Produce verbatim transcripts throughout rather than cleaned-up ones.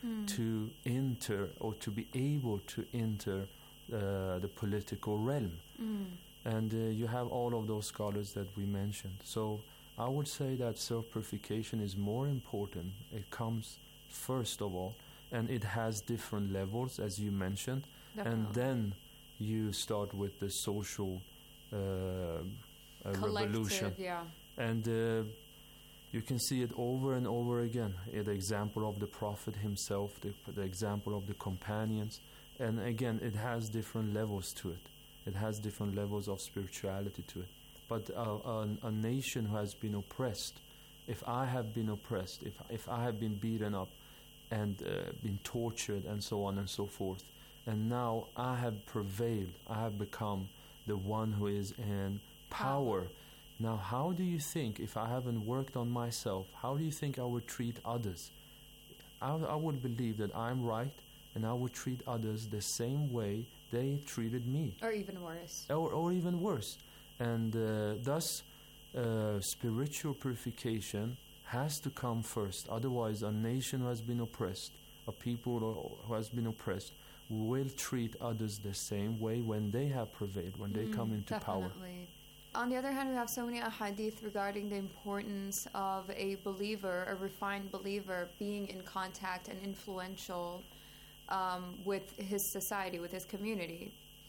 mm. to enter or to be able to enter uh, the political realm. Mm. And uh, you have all of those scholars that we mentioned. So I would say that self-purification is more important. It comes first of all, and it has different levels, as you mentioned. Definitely. And then you start with the social uh, uh, revolution. Yeah. And uh, you can see it over and over again. Uh, the example of the Prophet himself, the, the example of the companions. And again, it has different levels to it. It has different levels of spirituality to it. But uh, a, a nation who has been oppressed, if I have been oppressed, if if I have been beaten up and uh, been tortured and so on and so forth, and now I have prevailed, I have become the one who is in power. Now, how do you think, if I haven't worked on myself, how do you think I would treat others? I, I would believe that I'm right, and I would treat others the same way they treated me. Or even worse. Or, or even worse. And uh, thus, uh, spiritual purification has to come first. Otherwise, a nation who has been oppressed, a people who has been oppressed, will treat others the same way when they have prevailed, when they mm, come into definitely. power. On the other hand, we have so many ahadith regarding the importance of a believer, a refined believer, being in contact and influential um, with his society, with his community.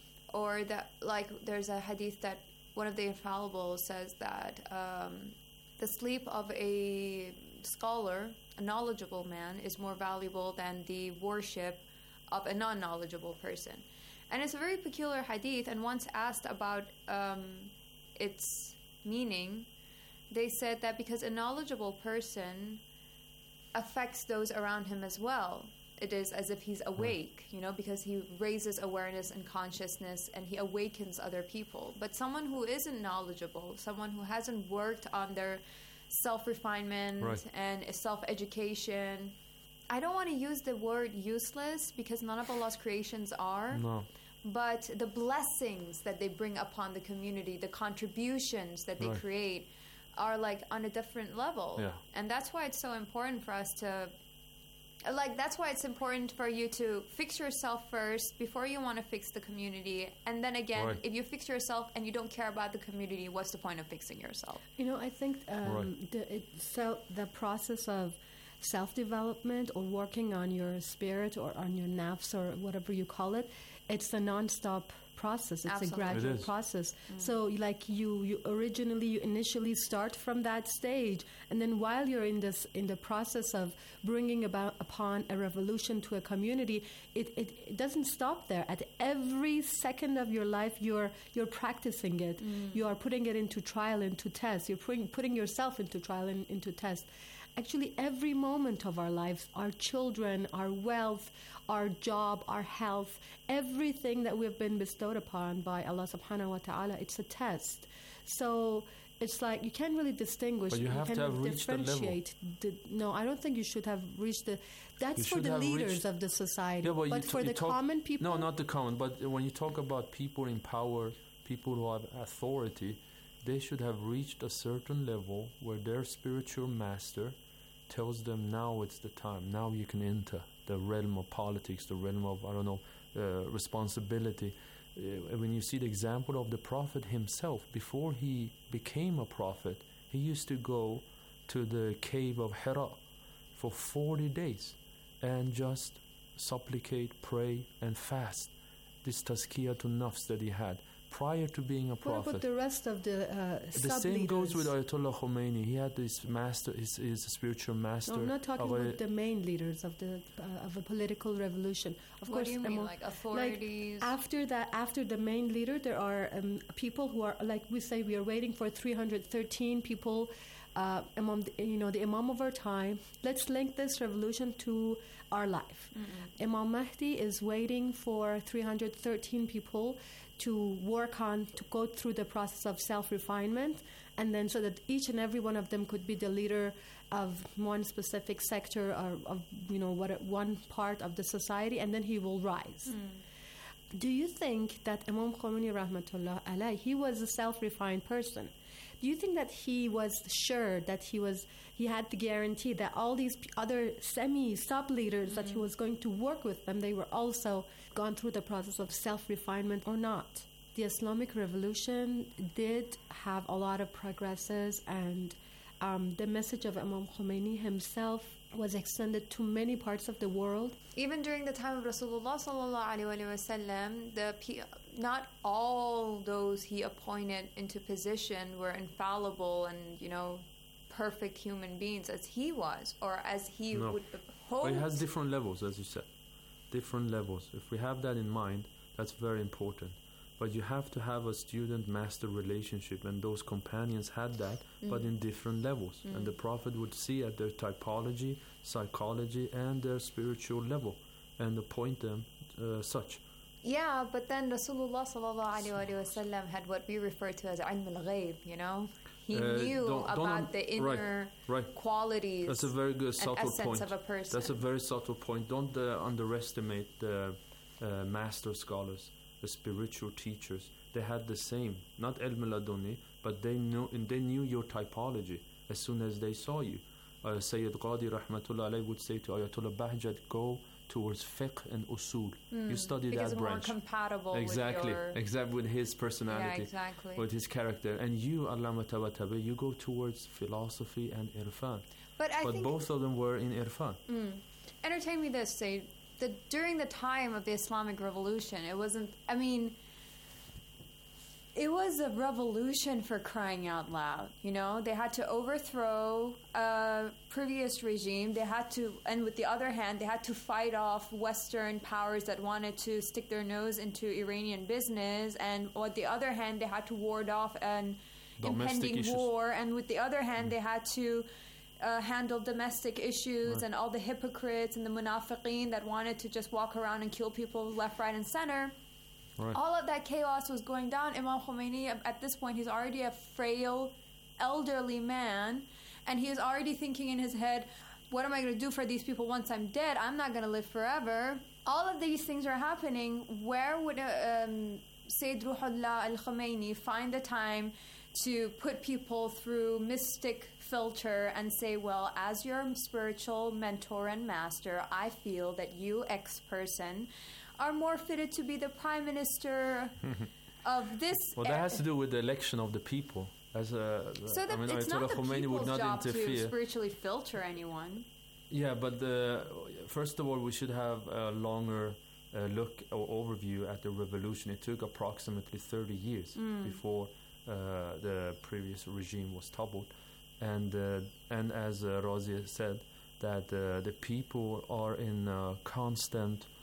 Or that, like, there's a hadith that one of the infallibles says that um, the sleep of a scholar, a knowledgeable man, is more valuable than the worship of a non-knowledgeable person. And it's a very peculiar hadith, and once asked about um, its meaning, they said that because a knowledgeable person affects those around him as well. It is as if he's awake, you know, because he raises awareness and consciousness and he awakens other people. But someone who isn't knowledgeable, someone who hasn't worked on their self-refinement right. and self-education, I don't want to use the word useless because none of Allah's creations are. No. But the blessings that they bring upon the community, the contributions that they right. create are like on a different level. Yeah. And that's why it's so important for us to... Like, that's why it's important for you to fix yourself first before you want to fix the community. And then again, right. if you fix yourself and you don't care about the community, what's the point of fixing yourself? You know, I think um, right. the, it, so the process of self-development or working on your spirit or on your nafs or whatever you call it, it's a non-stop process. It's Absolutely. a gradual it is. process. Mm. So like you, you originally, you initially start from that stage, and then while you're in this, in the process of bringing about upon a revolution to a community, it, it, it doesn't stop there. At every second of your life, you're you're practicing it. Mm. You are putting it into trial, into test. You're putting putting yourself into trial and into test. Actually, every moment of our lives, our children, our wealth, our job, our health, everything that we've been bestowed upon by Allah subhanahu wa ta'ala, it's a test. So it's like you can't really distinguish. But you have can't to have reached the level. The, no, I don't think you should have reached the... That's You for the should have leaders reached- of the society. Yeah, but, but you for t- you the talk, common people... No, not the common. But when you talk about people in power, people who have authority, they should have reached a certain level where their spiritual master tells them, now it's the time. Now you can enter the realm of politics, the realm of, I don't know, uh, responsibility. Uh, when you see the example of the Prophet himself, before he became a prophet, he used to go to the cave of Hira for forty days and just supplicate, pray, and fast. This tazkiyatun nafs that he had prior to being a What prophet. about the rest of the uh, The sub-leaders? same goes with Ayatollah Khomeini. He had this master, his, his spiritual master. No, I'm not talking of a- about the main leaders of the uh, of a political revolution. Of What course, do you mean, among- like authorities? Like after that, after the main leader, there are um, people who are, like we say, we are waiting for three hundred thirteen people. Uh, among the, you know, the Imam of our time. Let's link this revolution to our life. Mm-hmm. Imam Mahdi is waiting for three hundred thirteen people to work on, to go through the process of self-refinement, and then so that each and every one of them could be the leader of one specific sector or of, you know, what one part of the society, and then he will rise. Mm. Do you think that Imam Khomeini rahmatullah alayh, he was a self-refined person? Do you think that he was sure that he was he had the guarantee that all these p- other semi sub leaders mm-hmm. that he was going to work with them, they were also gone through the process of self refinement or not? The Islamic Revolution did have a lot of progresses, and um, the message of Imam Khomeini himself was extended to many parts of the world. Even during the time of Rasulullah sallallahu alaihi wasallam, the pe- not all those he appointed into position were infallible and, you know, perfect human beings as he was, or as he no. would hope. But it has different levels, as you said. Different levels. If we have that in mind, that's very important. But you have to have a student-master relationship, and those companions had that, mm. but in different levels. Mm. And the Prophet would see at their typology, psychology, and their spiritual level, and appoint them uh, such. Yeah, but then Rasulullah sallallahu alaihi wasallam had what we refer to as ilm al-ghayb, you know? He uh, knew don't, about don't, the inner right, right. qualities. That's a very good subtle point. Of a person. That's a very subtle point. Don't uh, underestimate the uh, master scholars, the spiritual teachers. They had the same, not ilm al-laduni, but they knew and they knew your typology as soon as they saw you. Uh, Sayyid Qadi rahmatullah alayhi would say to Ayatollah Bahjat, go towards fiqh and usul. Mm, you study that branch. Because more compatible exactly, with your... Exactly, with his personality. Yeah, exactly. With his character. And you, Allama Tabatabi, you go towards philosophy and irfan. But, I but think both of them were in irfan. Mm. Entertain me this, Sayyid. The, during the time of the Islamic Revolution, it wasn't, I mean, it was a revolution for crying out loud, you know? They had to overthrow a previous regime. They had to, and with the other hand, they had to fight off Western powers that wanted to stick their nose into Iranian business. And with the other hand, they had to ward off an Domestic impending issues. war. And with the other hand, mm. they had to Uh, handle domestic issues right. and all the hypocrites and the munafiqeen that wanted to just walk around and kill people left, right, and center. Right. All of that chaos was going down. Imam Khomeini, at this point, he's already a frail, elderly man, and he is already thinking in his head, what am I going to do for these people once I'm dead? I'm not going to live forever. All of these things are happening. Where would uh, um, Sayyid Ruhollah al-Khomeini find the time to put people through mystic filter and say, well, as your spiritual mentor and master, I feel that you, X person, are more fitted to be the prime minister of this. Well, that has to do with the election of the people. As a, so that I mean, it's Ayatollah not the Khomeini people's would not job interfere. to spiritually filter anyone. Yeah, but the, first of all, we should have a longer uh, look or overview at the revolution. It took approximately thirty years mm. before uh, the previous regime was toppled. And uh, and as uh, Razia said, that uh, the people are in uh, constant uh,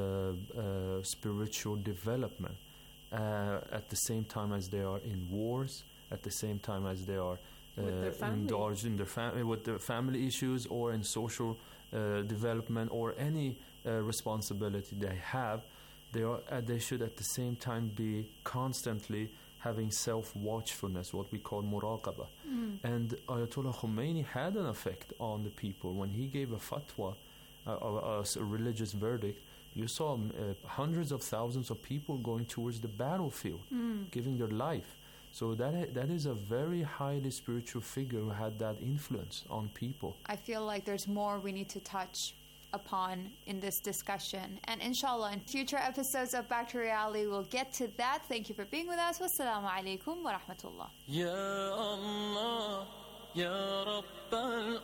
uh, spiritual development uh, at the same time as they are in wars, at the same time as they are uh, indulged in their fam- with their family issues or in social uh, development or any uh, responsibility they have. They are uh, they should at the same time be constantly having self-watchfulness, what we call muraqabah. Mm. And Ayatollah Khomeini had an effect on the people. When he gave a fatwa, uh, a, a religious verdict, you saw uh, hundreds of thousands of people going towards the battlefield, mm. giving their life. So that that is a very highly spiritual figure who had that influence on people. I feel like there's more we need to touch upon in this discussion, and inshallah in future episodes of Back to Reality we'll get to that. Thank you for being with us. Wassalamu alaikum wa rahmatullah. Ya Allah, Ya Rabbal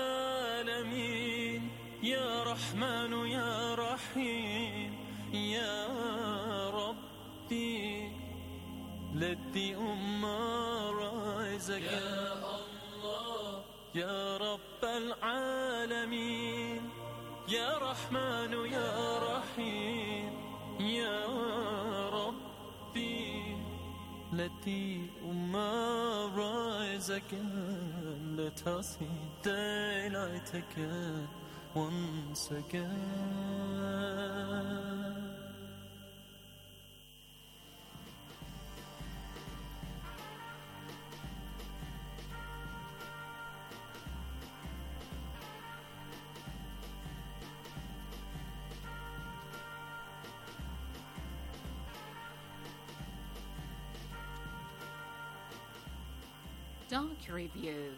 Alameen, Ya Rahman, Ya Rahim, Ya Rabbi, let the Ummah rise again. Ya Allah, Ya Rabbal Alameen, Ya Rahman, Ya Rahim, Ya Rabbi, let the Ummah rise again. Let us see daylight again, once again. Doc Review.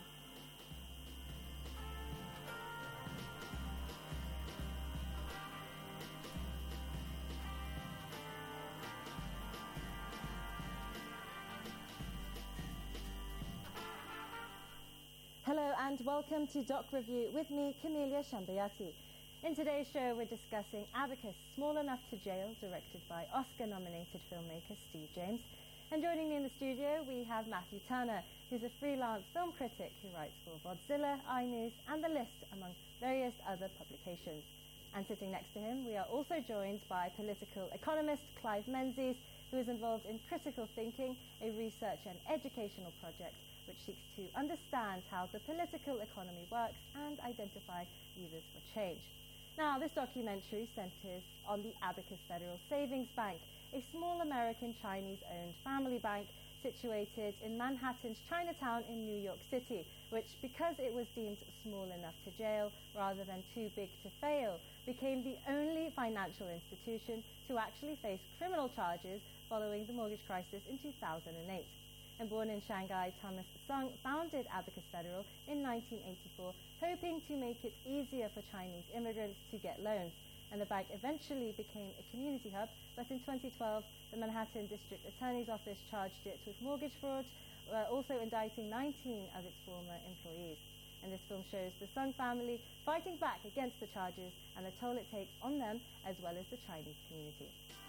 Hello and welcome to Doc Review with me, Camelia Shambayati. In today's show, we're discussing Abacus, Small Enough to Jail, directed by Oscar-nominated filmmaker Steve James. And joining me in the studio, we have Matthew Turner, who's a freelance film critic who writes for Vodzilla, iNews, and The List, among various other publications. And sitting next to him, we are also joined by political economist Clive Menzies, who is involved in Critical Thinking, a research and educational project which seeks to understand how the political economy works and identify levers for change. Now, this documentary centers on the Abacus Federal Savings Bank, a small American Chinese-owned family bank situated in Manhattan's Chinatown in New York City, which, because it was deemed small enough to jail rather than too big to fail, became the only financial institution to actually face criminal charges following the mortgage crisis in two thousand eight. And born in Shanghai, Thomas Sung founded Abacus Federal in nineteen eighty-four, hoping to make it easier for Chinese immigrants to get loans. And the bank eventually became a community hub, but in twenty twelve, the Manhattan District Attorney's Office charged it with mortgage fraud, uh, also indicting nineteen of its former employees. And this film shows the Sung family fighting back against the charges and the toll it takes on them as well as the Chinese community.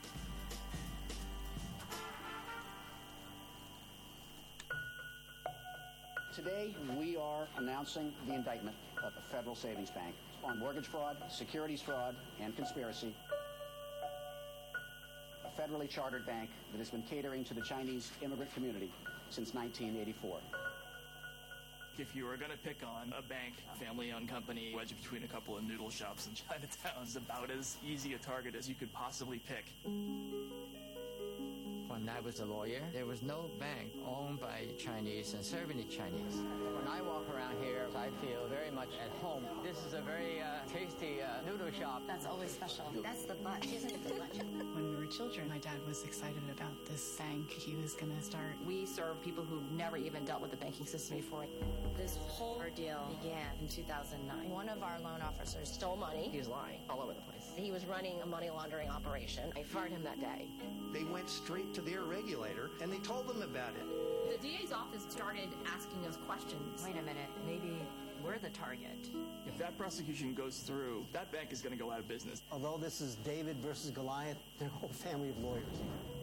Today, we are announcing the indictment of the Federal Savings Bank on mortgage fraud, securities fraud, and conspiracy. A federally chartered bank that has been catering to the Chinese immigrant community since nineteen eighty-four. If you were going to pick on a bank, family-owned company, wedged between a couple of noodle shops in Chinatown, is about as easy a target as you could possibly pick. When I was a lawyer, there was no bank owned by Chinese and serving the Chinese. When I walk around here, I feel very much at home. This is a very uh, tasty uh, noodle shop. That's always special. That's the bunch, isn't it, the bunch? When we were children, my dad was excited about this bank he was going to start. We serve people who never even dealt with the banking system before. This whole ordeal began in two thousand nine. One of our loan officers stole money. He was lying all over the place. He was running a money laundering operation. I fired him that day. They went straight to their regulator and they told them about it. The D A's office started asking us questions. Wait a minute, maybe we're the target. If that prosecution goes through, that bank is going to go out of business. Although this is David versus Goliath, they're a whole family of lawyers.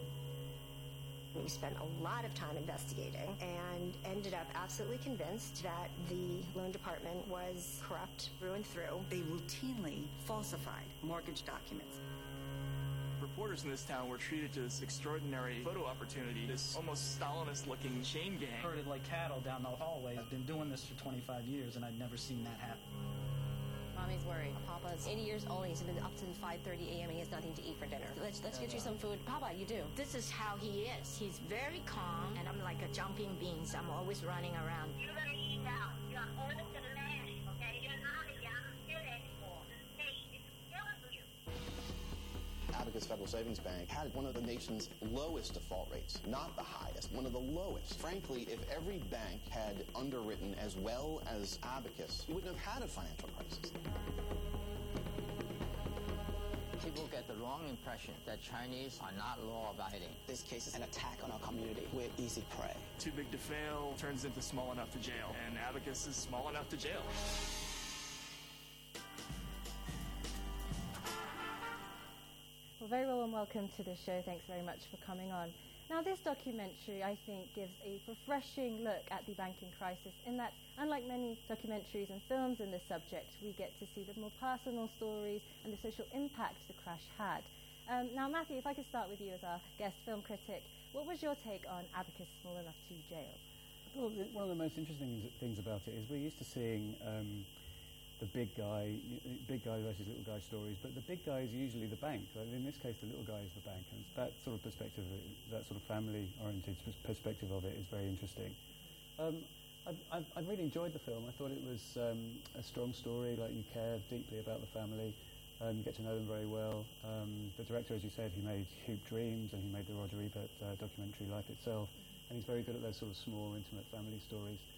We spent a lot of time investigating and ended up absolutely convinced that the loan department was corrupt through and through. They routinely falsified mortgage documents. Reporters in this town were treated to this extraordinary photo opportunity, this almost Stalinist-looking chain gang. Herded like cattle down the hallway. I've been doing this for twenty-five years, and I'd never seen that happen. Mommy's worried. Papa's eighty years old. He's been up to five thirty a.m. He has nothing to eat for dinner. Let's let's get you some food. Papa, you do. This is how he is. He's very calm, and I'm like a jumping beans. I'm always running around. You're gonna eat out. You're old to the man, okay? You're not a young kid anymore. This state is killing you. Abacus Federal Savings Bank had one of the nation's lowest default rates, not the highest, one of the lowest. Frankly, if every bank had underwritten as well as Abacus, you wouldn't have had a financial crisis. People get the wrong impression that Chinese are not law-abiding. This case is an attack on our community. We're easy prey. Too big to fail turns into small enough to jail, and Abacus is small enough to jail. Well, very well and welcome to the show. Thanks very much for coming on. Now, this documentary, I think, gives a refreshing look at the banking crisis in that, unlike many documentaries and films in this subject, we get to see the more personal stories and the social impact the crash had. Um, now, Matthew, if I could start with you as our guest film critic, what was your take on Abacus Small Enough to Jail? Well, one of the most interesting things about it is we're used to seeing um, the big guy, big guy versus little guy stories, but the big guy is usually the bank. In this case, the little guy is the bank, and that sort of perspective, that sort of family-oriented perspective of it is very interesting. Um, I, I, I really enjoyed the film. I thought it was um, a strong story, like you care deeply about the family, um, you get to know them very well. Um, the director, as you said, he made Hoop Dreams, and he made the Roger Ebert uh, documentary Life Itself, and he's very good at those sort of small, intimate family stories.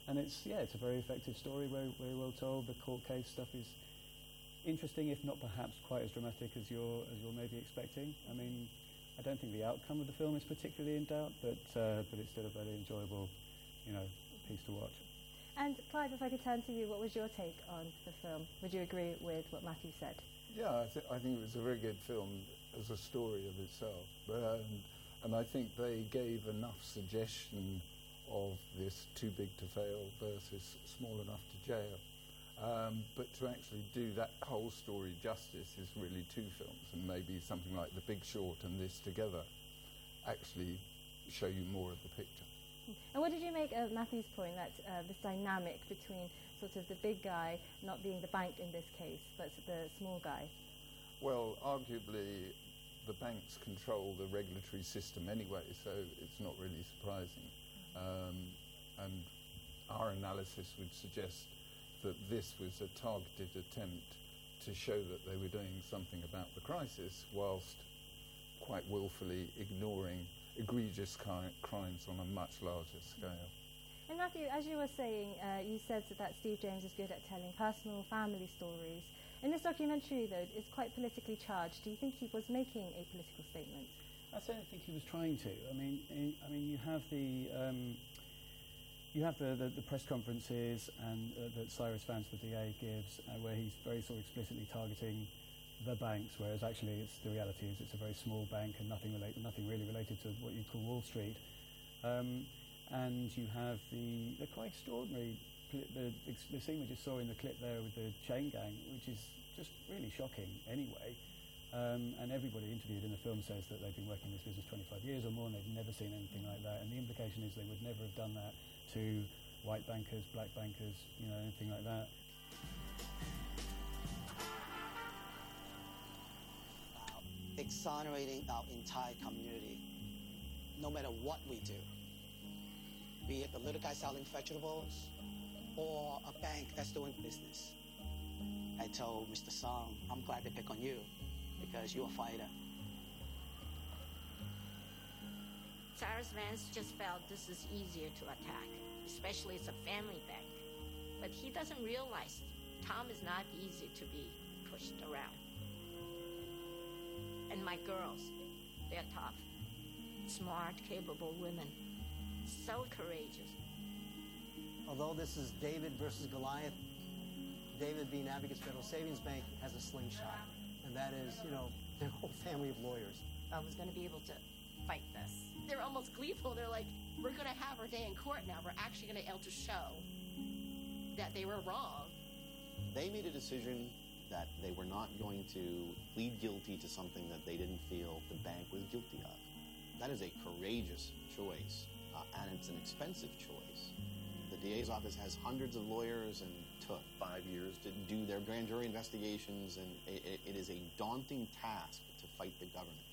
and it's yeah, it's a very effective story, very very well told. The court case stuff is interesting, if not perhaps quite as dramatic as you're as you're maybe expecting. I mean, I don't think the outcome of the film is particularly in doubt, but uh, but it's still a very enjoyable, you know, piece to watch. And Clive, if I could turn to you, what was your take on the film? Would you agree with what Matthew said? Yeah, I, th- I think it was a very good film as a story of itself, but um, and I think they gave enough suggestion of this too big to fail versus small enough to jail. Um, but to actually do that whole story justice is really two films, and maybe something like The Big Short and this together actually show you more of the picture. And what did you make of Matthew's point that uh, this dynamic between sort of the big guy not being the bank in this case, but the small guy? Well, arguably, the banks control the regulatory system anyway, so it's not really surprising. Um, and our analysis would suggest that this was a targeted attempt to show that they were doing something about the crisis, whilst quite willfully ignoring egregious ki- crimes on a much larger scale. And Matthew, as you were saying, uh, you said that Steve James is good at telling personal family stories. In this documentary, though, it's quite politically charged. Do you think he was making a political statement? I certainly think he was trying to. I mean, in, I mean, you have the um, you have the, the, the press conferences and uh, that Cyrus Vance, the D A, gives, uh, where he's very sort of explicitly targeting the banks, whereas actually it's the reality is it's a very small bank and nothing relate, nothing really related to what you call Wall Street. Um, and you have the, the quite extraordinary pl- the, the scene we just saw in the clip there with the chain gang, which is just really shocking anyway. Um, and everybody interviewed in the film says that they've been working in this business twenty-five years or more and they've never seen anything like that. And the implication is they would never have done that to white bankers, black bankers, you know, anything like that. Exonerating our entire community, no matter what we do, be it the little guy selling vegetables or a bank that's doing business. I told Mister Song, I'm glad they pick on you because you're a fighter. Cyrus Vance just felt this is easier to attack, especially it's a family bank. But he doesn't realize Tom is not easy to be pushed around. And my girls, they're tough, smart, capable women, so courageous. Although this is David versus Goliath, David, being Abacus Federal Savings Bank, has a slingshot. And that is, you know, their whole family of lawyers. I was going to be able to fight this. They're almost gleeful. They're like, we're going to have our day in court now. We're actually going to be able to show that they were wrong. They made a decision that they were not going to plead guilty to something that they didn't feel the bank was guilty of. That is a courageous choice, uh, and it's an expensive choice. The D A's office has hundreds of lawyers and took five years to do their grand jury investigations, and it, it is a daunting task to fight the government.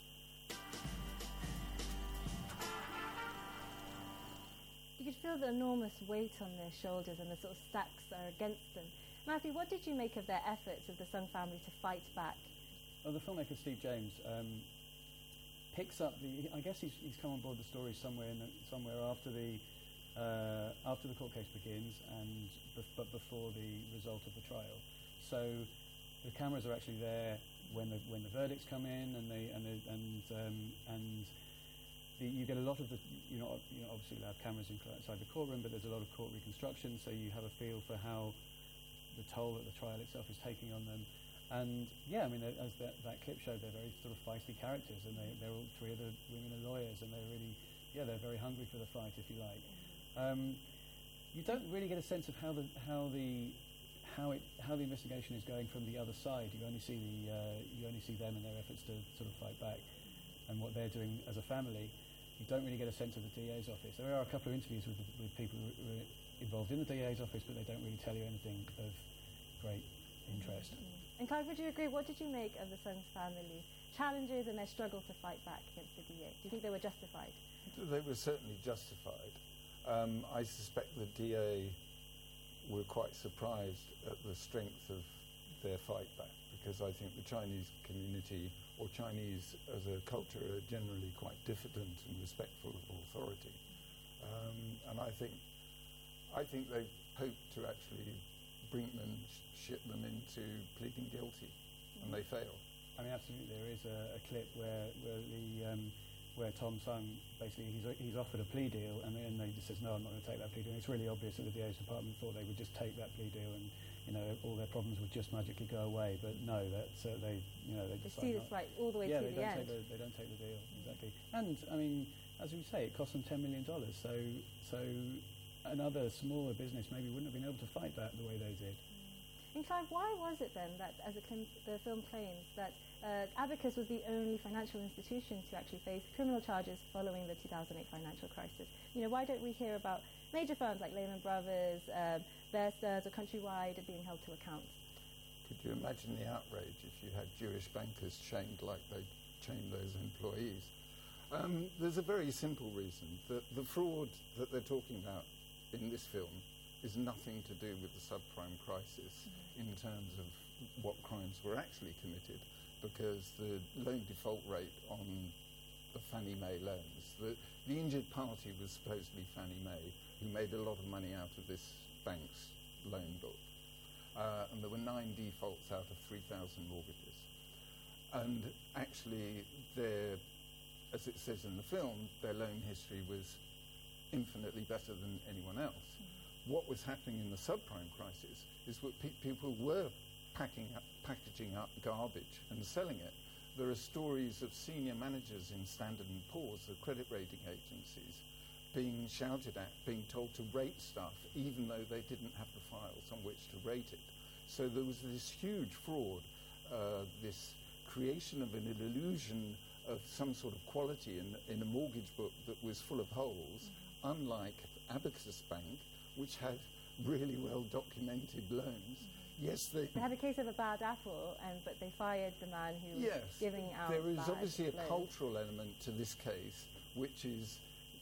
You could feel the enormous weight on their shoulders and the sort of stacks that are against them. Matthew, what did you make of their efforts of the Sung family to fight back? Well, the filmmaker Steve James um, picks up the. I guess he's, he's come on board the story somewhere in the, somewhere after the uh, after the court case begins, and bef- but before the result of the trial. So the cameras are actually there when the when the verdicts come in, and they and they, and um, and the, you get a lot of the. You know, you know, obviously you'll have cameras inside the courtroom, but there's a lot of court reconstruction, so you have a feel for how the toll that the trial itself is taking on them. And yeah, I mean, as that, that clip showed, they're very sort of feisty characters, and they, they're all three of the women are lawyers, and they're really, yeah, they're very hungry for the fight, if you like. Um, you don't really get a sense of how the how the how it how the investigation is going from the other side. You only see the uh, you only see them and their efforts to sort of fight back, and what they're doing as a family. You don't really get a sense of the D A's office. There are a couple of interviews with with people who are involved in the D A's office, but they don't really tell you anything of great interest. And Clive, would you agree? What did you make of the Sung's family challenges and their struggle to fight back against the D A? Do you think they were justified? They were certainly justified. Um, I suspect the D A were quite surprised at the strength of their fight back, because I think the Chinese community, or Chinese as a culture, are generally quite diffident and respectful of authority. Um, and I think I think they hope to actually Brinkman sh- ship them into pleading guilty, mm. and they fail. I mean, absolutely. There is a, a clip where where the um, where Tom Sung basically he's he's offered a plea deal, and then they just says no, I'm not going to take that plea deal. And it's really obvious that the D A's department thought they would just take that plea deal, and you know all their problems would just magically go away. But no, that's uh, they you know they, they decide see not. this right all the way yeah, to they the don't end. Take the, they don't take the deal exactly. And I mean, as we say, it cost them ten million dollars. So so another smaller business maybe wouldn't have been able to fight that the way they did. And Clive, why was it then that, as the, cl- the film claims, that uh, Abacus was the only financial institution to actually face criminal charges following the two thousand eight financial crisis? You know, why don't we hear about major firms like Lehman Brothers, um, Bear Stearns, or Countrywide being held to account? Could you imagine the outrage if you had Jewish bankers chained like they chained those employees? Um, there's a very simple reason. The, the fraud that they're talking about in this film is nothing to do with the subprime crisis mm-hmm. in terms of what crimes were actually committed, because the loan default rate on the Fannie Mae loans, the, the injured party was supposedly Fannie Mae, who made a lot of money out of this bank's loan book. Uh, and there were nine defaults out of three thousand mortgages. And actually, their, as it says in the film, their loan history was infinitely better than anyone else. Mm-hmm. What was happening in the subprime crisis is that pe- people were packing up, packaging up garbage and selling it. There are stories of senior managers in Standard and Poor's, the credit rating agencies, being shouted at, being told to rate stuff, even though they didn't have the files on which to rate it. So there was this huge fraud, uh, this creation of an illusion of some sort of quality in, in a mortgage book that was full of holes, mm-hmm. unlike Abacus Bank, which had really well documented loans. Mm-hmm. Yes, they, they had a case of a bad apple, and but they fired the man who yes, was giving out. There is bad obviously a loans. cultural element to this case, which is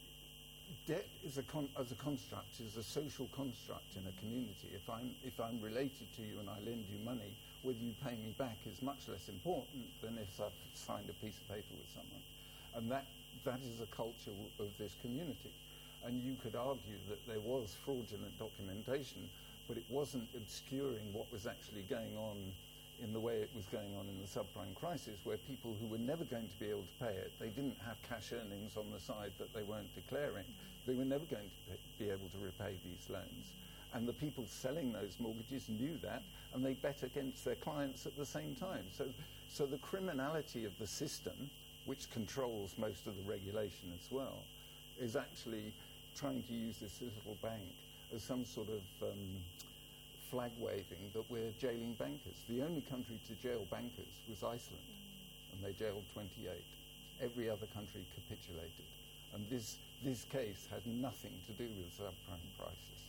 debt is a con- as a construct is a social construct in a community. If I'm if I'm related to you and I lend you money, whether you pay me back is much less important than if I've signed a piece of paper with someone, and that that is a culture w- of this community. And you could argue that there was fraudulent documentation, but it wasn't obscuring what was actually going on in the way it was going on in the subprime crisis, where people who were never going to be able to pay it, they didn't have cash earnings on the side that they weren't declaring. They were never going to be able to repay these loans. And the people selling those mortgages knew that, and they bet against their clients at the same time. So, so the criminality of the system, which controls most of the regulation as well, is actually trying to use this little bank as some sort of um, flag waving that we're jailing bankers. The only country to jail bankers was Iceland, and they jailed twenty-eight. Every other country capitulated. And this, this case had nothing to do with the subprime crisis.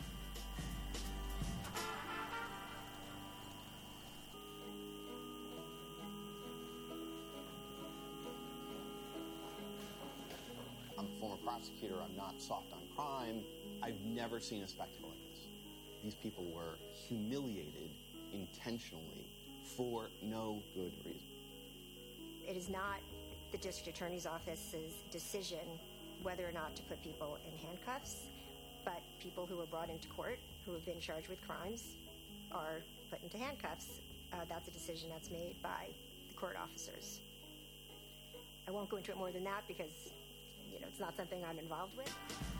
I'm a former prosecutor. I'm not soft on crime. I've never seen a spectacle like this. These people were humiliated intentionally for no good reason. It is not the district attorney's office's decision whether or not to put people in handcuffs, but people who are brought into court who have been charged with crimes are put into handcuffs. Uh, that's a decision that's made by the court officers. I won't go into it more than that because, you know, it's not something I'm involved with.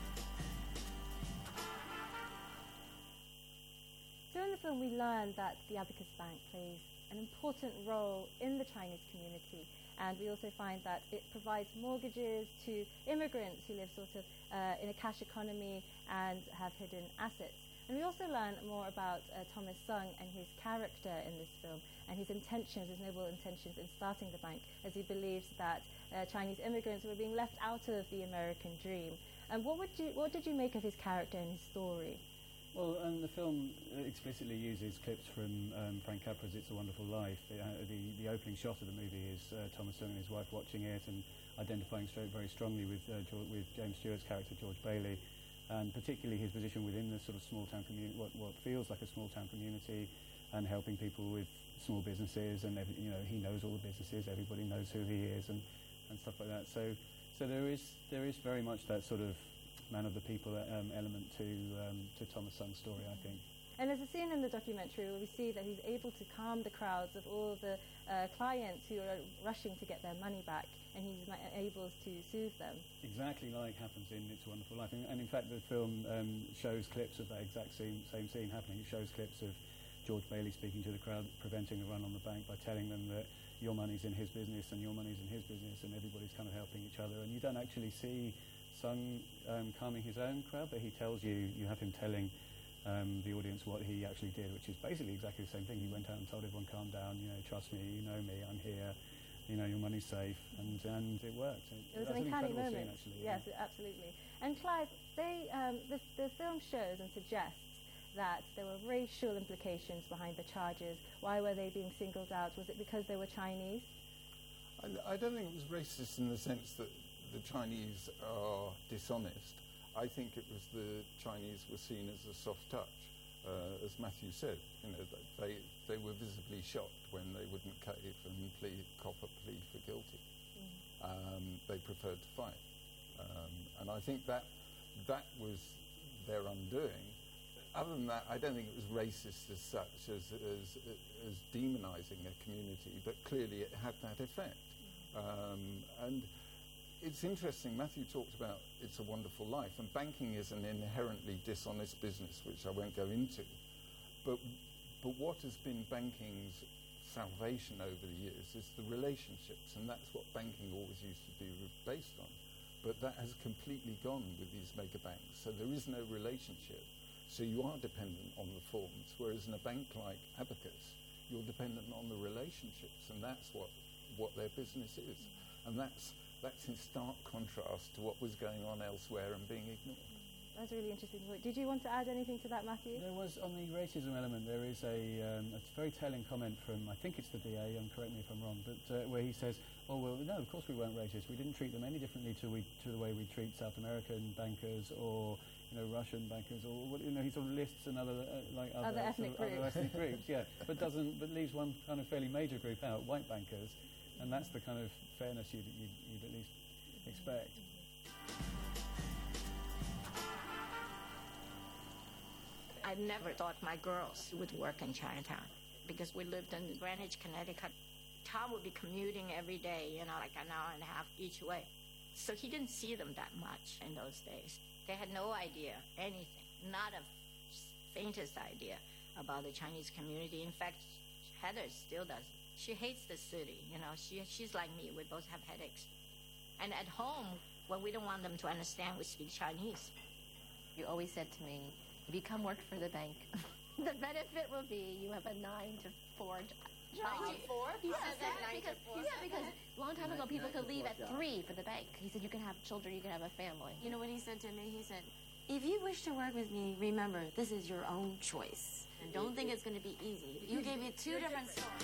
So in the film, we learn that the Abacus Bank plays an important role in the Chinese community, and we also find that it provides mortgages to immigrants who live sort of uh, in a cash economy and have hidden assets. And we also learn more about uh, Thomas Sung and his character in this film, and his intentions, his noble intentions in starting the bank, as he believes that uh, Chinese immigrants were being left out of the American dream. And what would you, what did you make of his character and his story? Well, um, the film explicitly uses clips from um, Frank Capra's It's a Wonderful Life. Uh, the, the opening shot of the movie is uh, Thomas Sung and his wife watching it and identifying straight, very strongly with, uh, George, with James Stewart's character, George Bailey, and particularly his position within the sort of small-town community, what, what feels like a small-town community, and helping people with small businesses, and every, you know, he knows all the businesses, everybody knows who he is, and, and stuff like that. So, so there is there is very much that sort of man of the people um, element to um, to Thomas Sung's story, I think. And there's a scene in the documentary where we see that he's able to calm the crowds of all the uh, clients who are rushing to get their money back, and he's ma- able to soothe them. Exactly like happens in It's a Wonderful Life. And, and in fact, the film um, shows clips of that exact same, same scene happening. It shows clips of George Bailey speaking to the crowd, preventing a run on the bank by telling them that your money's in his business and your money's in his business, and everybody's kind of helping each other. And you don't actually see Sung um, calming his own crowd, but he tells you, you have him telling Um, the audience what he actually did, which is basically exactly the same thing. He went out and told everyone, calm down, you know, trust me, you know me, I'm here, you know, your money's safe, and, and it worked. It, It was that's an uncanny incredible moment. scene, actually. Yes, absolutely. And Clive, they, um, the, the film shows and suggests that there were racial implications behind the charges. Why were they being singled out? Was it because they were Chinese? I, I don't think it was racist in the sense that the Chinese are dishonest. I think it was the Chinese were seen as a soft touch, uh, as Matthew said. You know, they they were visibly shocked when they wouldn't cave and plea, cop a plea for guilty. Mm. Um, they preferred to fight, um, and I think that that was their undoing. Other than that, I don't think it was racist as such, as as, as demonising a community, but clearly it had that effect, mm. um, and. It's interesting, Matthew talked about It's a Wonderful Life, and banking is an inherently dishonest business, which I won't go into. But but what has been banking's salvation over the years is the relationships, and that's what banking always used to be based on. But that has completely gone with these mega banks, so there is no relationship. So you are dependent on the forms, whereas in a bank like Abacus, you're dependent on the relationships, and that's what, what their business is. And that's That's in stark contrast to what was going on elsewhere and being ignored. That's a really interesting point. Did you want to add anything to that, Matthew? There was, on the racism element, there is a, um, a very telling comment from, I think it's the D A, and correct me if I'm wrong, but uh, where he says, oh, well, no, of course we weren't racist. We didn't treat them any differently to, we, to the way we treat South American bankers or, you know, Russian bankers, or, you know, he sort of lists another, uh, like other, other ethnic sort of groups. Other ethnic groups, yeah, but doesn't, but leaves one kind of fairly major group out, white bankers, and that's the kind of fairness you'd, you'd, you'd at least expect. I never thought my girls would work in Chinatown because we lived in Greenwich, Connecticut. Tom would be commuting every day, you know, like an hour and a half each way. So he didn't see them that much in those days. They had no idea, anything, not a faintest idea about the Chinese community. In fact, Heather still doesn't. She hates the city, you know. She She's like me. We both have headaches. And at home, when we don't want them to understand, we speak Chinese. You always said to me, if you come work for the bank, the benefit will be you have a nine to four job. Nine to four? He He said said that nine to because, four? he said because a long time ago people could leave at three for the bank. He said you can have children, you can have a family. You know what he said to me? He said, if you wish to work with me, remember, this is your own choice. And don't think it's going to be easy. You gave me two different stories.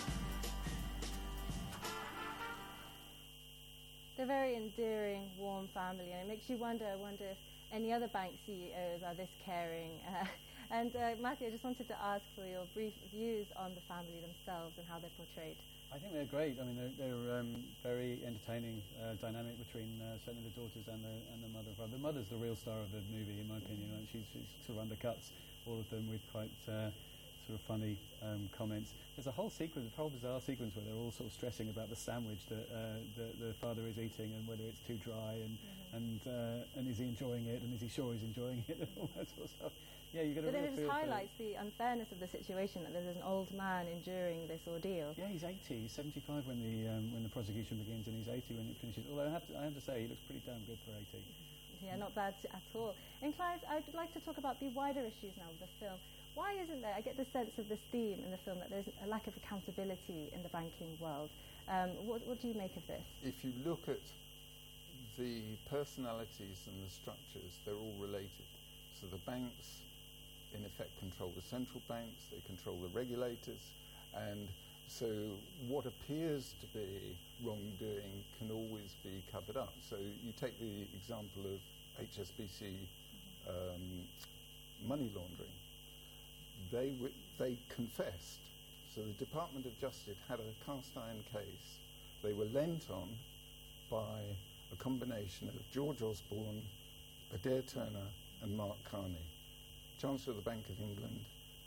They're a very endearing, warm family, and it makes you wonder, I wonder if any other bank C E Os are this caring. Uh, and uh, Matthew, I just wanted to ask for your brief views on the family themselves and how they're portrayed. I think they're great. I mean, they're, they're um, very entertaining uh, dynamic between uh, certainly the daughters and the and the mother. The mother's the real star of the movie, in my opinion. And she's, she's sort of undercuts all of them with quite uh, sort of funny um, comments. There's a whole sequence, a whole bizarre sequence where they're all sort of stressing about the sandwich that uh, the, the father is eating and whether it's too dry and mm-hmm. and uh, and is he enjoying it and is he sure he's enjoying it and all that sort of stuff. Yeah, you get a But real then it just feel highlights the unfairness of the situation that there's an old man enduring this ordeal. Yeah, he's eighty. He's seventy-five when the um, when the prosecution begins, and he's eighty when it finishes. Although I have to, I have to say, he looks pretty damn good for eighty. Yeah, not bad at all. And Clive, I'd like to talk about the wider issues now of the film. Why isn't there, I get the sense of this theme in the film that there's a lack of accountability in the banking world. Um, what, what do you make of this? If you look at the personalities and the structures, they're all related. So the banks, in effect, control the central banks, they control the regulators, and so what appears to be wrongdoing can always be covered up. So you take the example of H S B C um, money laundering. They w- they confessed. So the Department of Justice had a cast iron case. They were lent on by a combination of George Osborne, Adair Turner and Mark Carney, Chancellor of the Bank of England,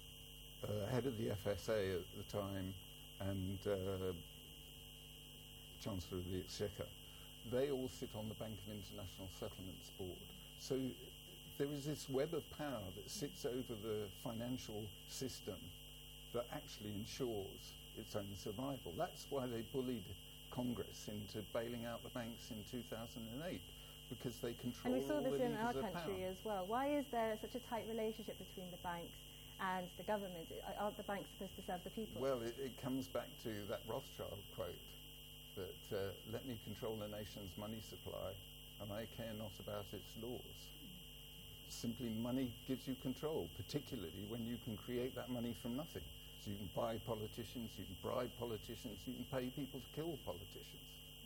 uh, head of the F S A at the time, and uh, Chancellor of the Exchequer. They all sit on the Bank of International Settlements Board. So there is this web of power that sits over the financial system that actually ensures its own survival. That's why they bullied Congress into bailing out the banks in two thousand eight, because they control And we saw all this the in our levers of country power. as well. Why is there such a tight relationship between the banks and the government? Aren't the banks supposed to serve the people? Well, it, it comes back to that Rothschild quote, that uh, let me control a nation's money supply and I care not about its laws. Simply, money gives you control, particularly when you can create that money from nothing. So you can buy politicians, you can bribe politicians, you can pay people to kill politicians.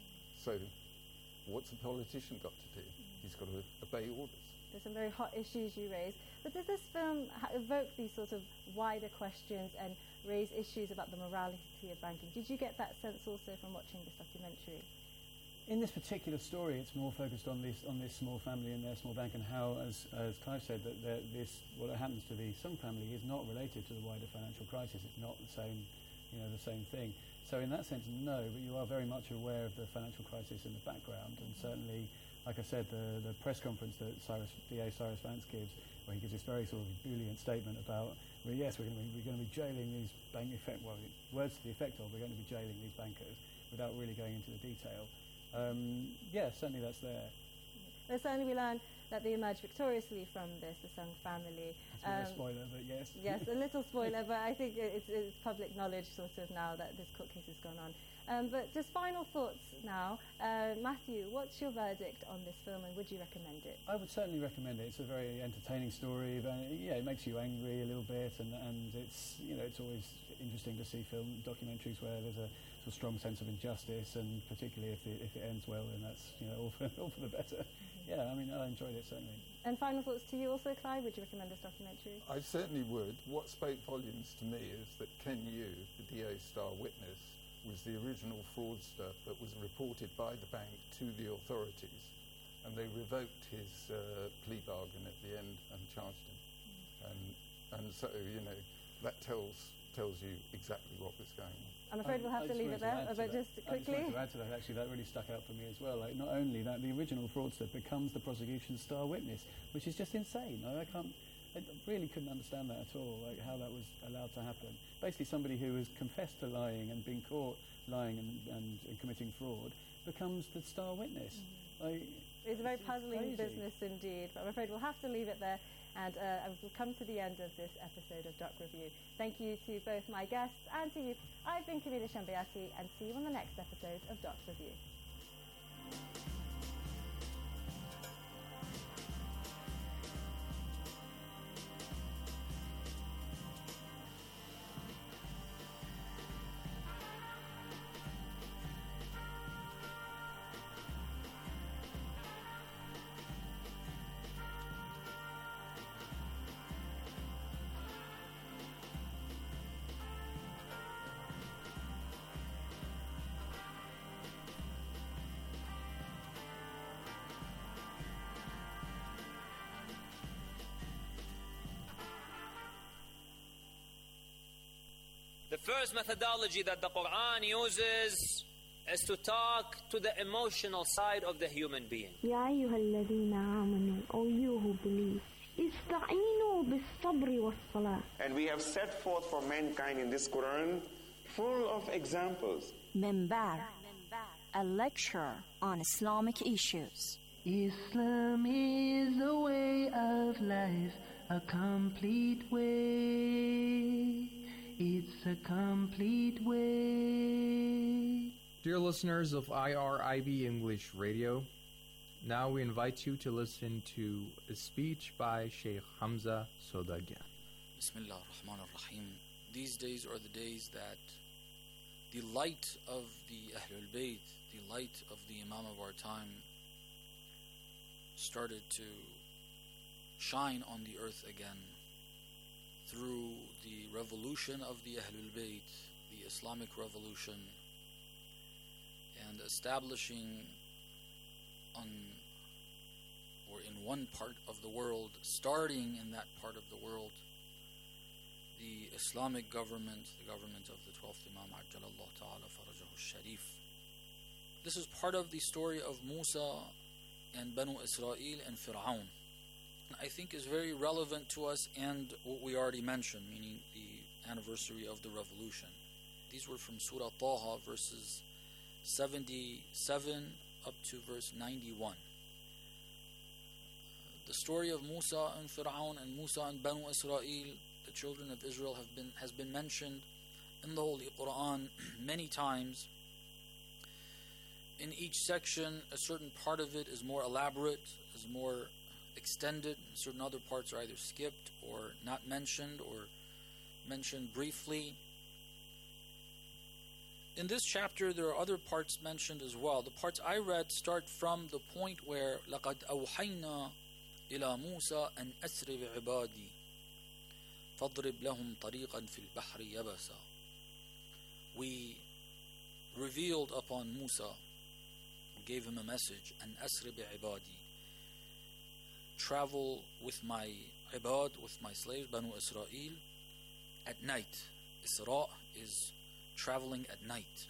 So what's a politician got to do? He's got to obey orders. There's some very hot issues you raise. But does this film ha- evoke these sort of wider questions and raise issues about the morality of banking? Did you get that sense also from watching this documentary? In this particular story, it's more focused on this on this small family and their small bank, and how, as as Clive said, that this what happens to the Sung family is not related to the wider financial crisis. It's not the same, you know, the same thing. So in that sense, no. But you are very much aware of the financial crisis in the background, and certainly, like I said, the the press conference that Cyrus, D A Cyrus Vance gives, where he gives this very sort of ebullient statement about, well, yes, we're going to be, we're going to be jailing these bank effect, well, words to the effect of, we're going to be jailing these bankers, without really going into the detail. Um, yeah, certainly that's there. Well, certainly we learn that they emerged victoriously from this, the Sung family. It's um, a spoiler, but yes. Yes, a little spoiler, but I think it's, it's public knowledge sort of now that this court case has gone on. Um, but just final thoughts now. Uh, Matthew, what's your verdict on this film, and would you recommend it? I would certainly recommend it. It's a very entertaining story. But, yeah, it makes you angry a little bit, and, and it's you know it's always interesting to see film documentaries where there's a sort of strong sense of injustice, and particularly if it, if it ends well, then that's you know all for, all for the better. Mm-hmm. Yeah, I mean I enjoyed it certainly. And final thoughts to you also, Clive. Would you recommend this documentary? I certainly would. What spoke volumes to me is that Ken Yu, the D A star witness, was the original fraudster that was reported by the bank to the authorities, and they revoked his uh, plea bargain at the end and charged him. Mm. And and so you know that tells tells you exactly what was going on. I'm afraid we'll have to leave it there, but just quickly. I just wanted to add to that, actually, that really stuck out for me as well. Like, not only that, the original fraudster becomes the prosecution's star witness, which is just insane. I, I can't, I really couldn't understand that at all, like how that was allowed to happen. Basically, somebody who has confessed to lying and been caught lying and, and, and committing fraud becomes the star witness. Mm-hmm. Like, it's a very it's puzzling crazy. business indeed, but I'm afraid we'll have to leave it there. And uh, we've come to the end of this episode of Doc Review. Thank you to both my guests and to you. I've been Camilla Shambayati, and see you on the next episode of Doc Review. The first methodology that the Quran uses is to talk to the emotional side of the human being. يا أيها الذين آمنوا, O you who believe, استعينوا بالصبر والصلاة. And we have set forth for mankind in this Quran full of examples. Minbar, a lecture on Islamic issues. Islam is a way of life, a complete way. It's a complete way. Dear listeners of I R I B English Radio, now we invite you to listen to a speech by Sheikh Hamza Sodagian. Bismillah ar-Rahman ar-Rahim. These days are the days that the light of the Ahlul Bayt, the light of the Imam of our time, started to shine on the earth again through the revolution of the Ahlul Bayt, the Islamic revolution, and establishing on or in one part of the world, starting in that part of the world, the Islamic government, the government of the twelfth Imam Ajjalallah Ta'ala Farajahu Sharif. This is part of the story of Musa and Banu Israel and Fir'aun. I think is very relevant to us, and what we already mentioned, meaning the anniversary of the revolution. These were from Surah Taha, verses seventy-seven up to verse ninety-one. The story of Musa and Fir'aun and Musa and Banu Israel, the children of Israel, have been has been mentioned in the Holy Quran many times. In each section, a certain part of it is more elaborate, is more extended. Certain other parts are either skipped or not mentioned or mentioned briefly. In this chapter, there are other parts mentioned as well. The parts I read start from the point where لَقَدْ أَوْحَيْنَا إِلَى مُوسَى أَنْ أَسْرِ بِعِبَادِي فَاضْرِبْ لَهُمْ طَرِيقًا فِي الْبَحْرِ يَبَسًا. We revealed upon Musa, we gave him a message, أَنْ أَسْرِ بِعِبَادِي. Travel with my ibad, with my slaves, Banu Israel, at night. Isra is traveling at night.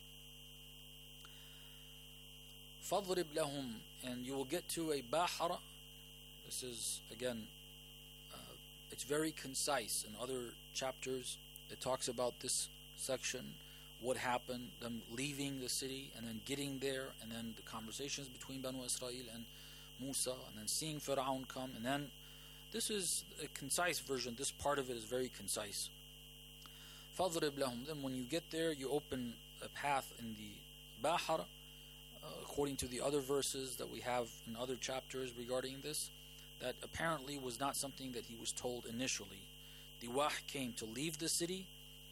فَاضْرِبْ لَهُمْ, and you will get to a bahr. This is, again, uh, it's very concise. In other chapters, it talks about this section, what happened, them leaving the city, and then getting there, and then the conversations between Banu Israel and Musa, and then seeing Fir'aun come, and then this is a concise version. This part of it is very concise. فَاضْرِبْ لَهُمْ. Then when you get there, you open a path in the Bahr, uh, according to the other verses that we have in other chapters regarding this, that apparently was not something that he was told initially. The wahy came to leave the city.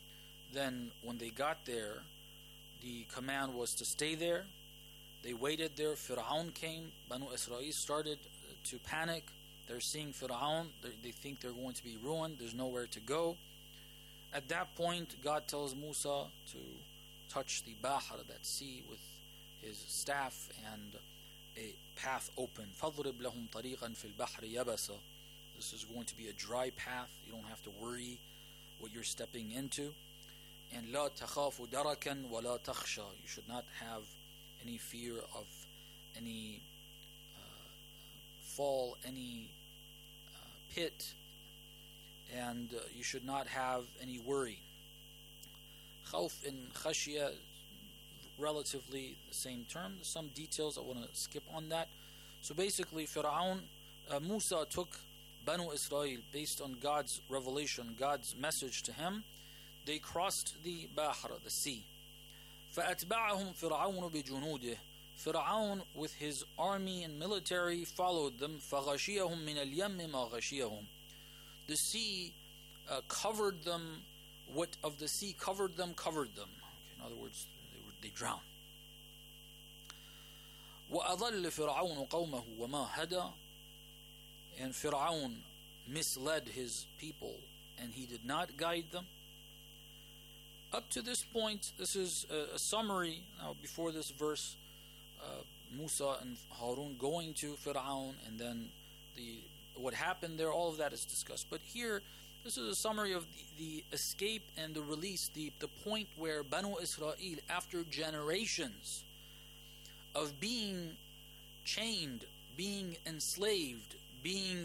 Then when they got there, the command was to stay there. They waited there. Fir'aun came. Banu Israel started to panic. They're seeing Fir'aun. They think they're going to be ruined. There's nowhere to go. At that point, God tells Musa to touch the Bahr, that sea, with his staff, and a path opened. فَاضْرِبْ لَهُمْ طَرِيقًا فِي الْبَحْرِ يَبَسًا. This is going to be a dry path. You don't have to worry what you're stepping into. And لَا تَخَافُ دَرَكًا وَلَا تَخْشَى. You should not have any fear of any uh, fall, any uh, pit, and uh, you should not have any worry. Khawf and khashya, relatively the same term. There's some details I want to skip on that. So basically, Fir'aun, uh, Musa took Banu Israel based on God's revelation, God's message to him. They crossed the Bahr, the sea. فَأَتْبَعَهُمْ فِرْعَوْنُ بِجُنُودِهِ. Fir'aun with his army and military followed them. فَغَشِيَهُمْ مِنَ الْيَمِّ مَا غَشِيَهُمْ. The sea uh, covered them. What of the sea covered them, covered them. Okay, in other words, they, were, they drowned. وَأَضَلَّ فِرْعَوْنُ قَوْمَهُ وَمَا هَدَى. And Fir'aun misled his people, and he did not guide them. Up to this point, this is a, a summary. Now, before this verse, uh, Musa and Harun going to Fir'aun, and then the what happened there, all of that is discussed. But here, this is a summary of the, the escape and the release, the, the point where Banu Israel, after generations of being chained, being enslaved, being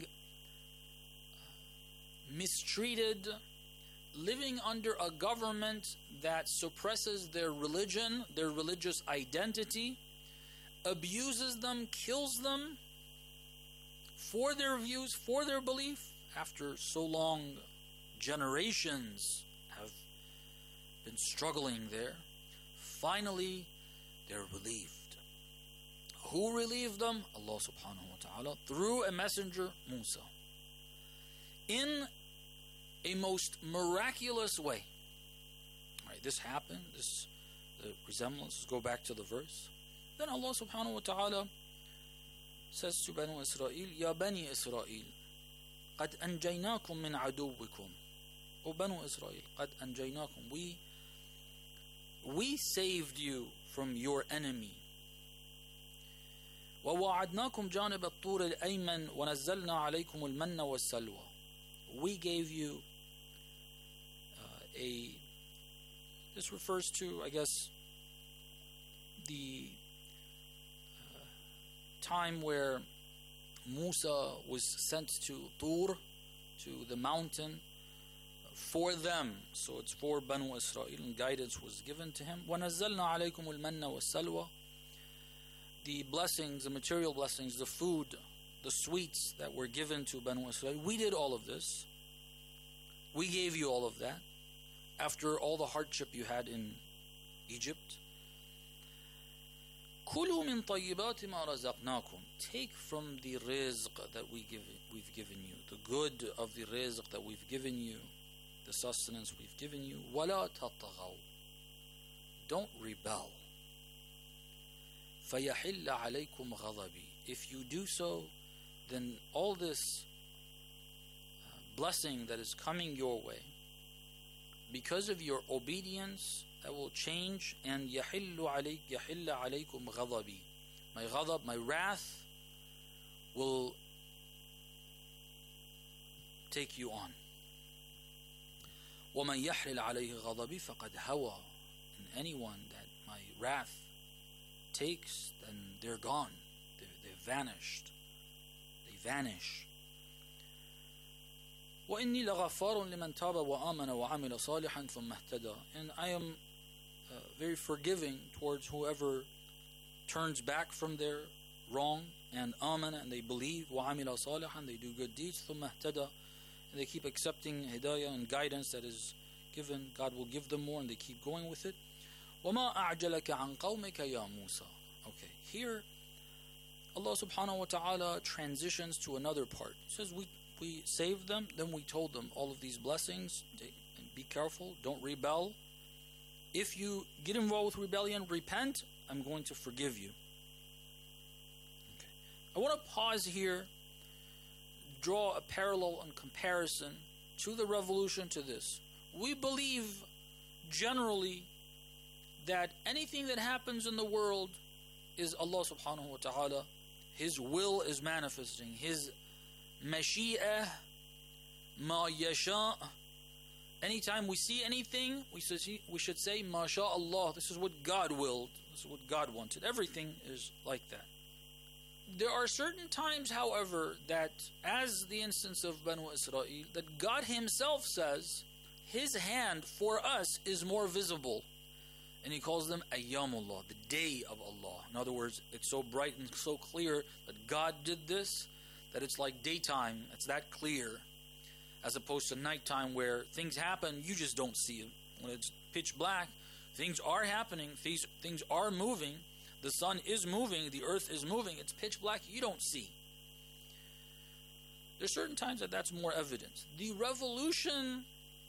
mistreated, living under a government that suppresses their religion, their religious identity, abuses them, kills them for their views, for their belief, after so long generations have been struggling there, finally they're relieved. Who relieved them? Allah subhanahu wa ta'ala, through a messenger, Musa, in a most miraculous way. All right, this happened, this the resemblance. Let's go back to the verse. Then Allah subhanahu wa ta'ala says to Banu Israel, Ya Bani Israel, قَدْ أَنْجَيْنَاكُمْ مِنْ عَدُوِّكُمْ. O Banu Israel, قَدْ أَنْجَيْنَاكُمْ. We, we saved you from your enemy. وَوَعَدْنَاكُمْ جَانِبَ الطُّورِ الْأَيْمَنِ وَنَزَّلْنَا عَلَيْكُمُ الْمَنَّ وَالسَّلْوَى. We gave you uh, a, this refers to, I guess, the uh, time where Musa was sent to Tur, to the mountain, for them. So it's for Banu Israel, and guidance was given to him. وَنَزَّلْنَا عَلَيْكُمُ الْمَنَّ وَالسَّلْوَى. The blessings, the material blessings, the food, the sweets that were given to Banu Israel. We did all of this. We gave you all of that after all the hardship you had in Egypt. كُلُوا مِن طَيِّبَاتِ مَا رَزَقْنَاكُمْ. Take from the rizq that we give, we've given you, the good of the rizq that we've given you, the sustenance we've given you. وَلَا تَطْغَوْا. Don't rebel. فَيَحِلَّ عَلَيْكُمْ غَضَبِي. If you do so, then all this uh, blessing that is coming your way, because of your obedience, that will change. And يَحِلُّ عَلَيْكَ يَحِلَّ عَلَيْكُمْ غَضَبِي. My ghadab, my wrath will take you on. وَمَنْ يَحْلِلْ عَلَيْهِ غَضَبِي فَقَدْ هَوَى. And anyone that my wrath takes, then they're gone. They're, they're vanished. They vanish. وَإِنِّي لَغَفَّارٌ لِمَنْ تَابَ وَآمَنَ وَعَمِلَ صَالِحًا ثُمَّ اهْتَدَى. And I am uh, very forgiving towards whoever turns back from their wrong and amana, and they believe, وَعَمِلَ صَالِحًا, they do good deeds, ثُمَّ اهْتَدَى, and they keep accepting hidayah and guidance that is given. God will give them more, and they keep going with it. وَمَا أَعْجَلَكَ عَنْ قَوْمِكَ يَا مُوسَى. Okay, here Allah subhanahu wa ta'ala transitions to another part. He says, we, we saved them, then we told them all of these blessings. And be careful, don't rebel. If you get involved with rebellion, repent, I'm going to forgive you. Okay. I want to pause here, draw a parallel and comparison to the revolution to this. We believe generally that anything that happens in the world is Allah subhanahu wa ta'ala. His will is manifesting. His mashi'ah, ma yasha. Anytime we see anything, we should, we should say, MashaAllah, this is what God willed. This is what God wanted. Everything is like that. There are certain times, however, that, as the instance of Banu Israel, that God Himself says, His hand for us is more visible. And He calls them Ayyamullah, the day of Allah. In other words, it's so bright and so clear that God did this, that it's like daytime, it's that clear, as opposed to nighttime where things happen, you just don't see it. When it's pitch black, things are happening, things, things are moving, the sun is moving, the earth is moving, it's pitch black, you don't see. There's certain times that that's more evident. The revolution,